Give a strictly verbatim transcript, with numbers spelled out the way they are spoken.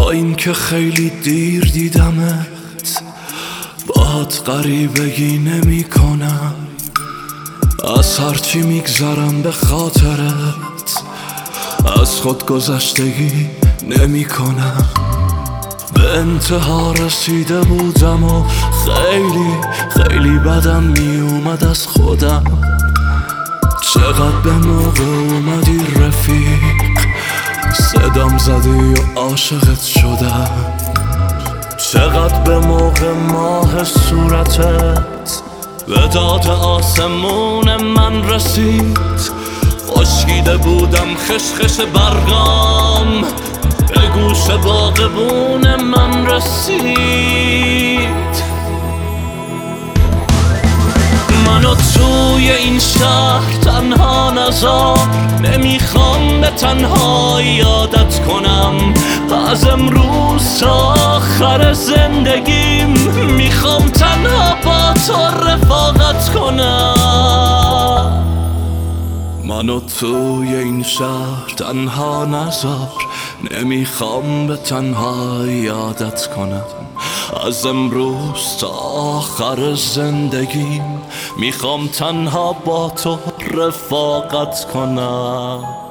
با این که خیلی دیر دیدمت، باهات غریبگی نمی کنم. از هرچی میگذرم به خاطرت، از خود گذشتگی نمی کنم. به انتها رسیده بودم و خیلی خیلی بدم می اومد از خودم. چقدر به موقع اومدی رفیق، صدام زدی و عاشقت شدم. چقدر به موقع ماه صورتت به داد آسمون من رسید. خشکیده بودم خشخش برگام، به گوش باغبون من رسید. منو توی این شهر تنها نذار، نمیخوام به تنهایی عادت کنم. از امروز تا آخر زندگیم میخوام تنها با تو رفاقت کنم. منو توی این شهر تنها نذار، نمیخوام به تنهایی عادت کنم. از امروز تا آخر زندگیم میخوام تنها با تو رفاقت کنم.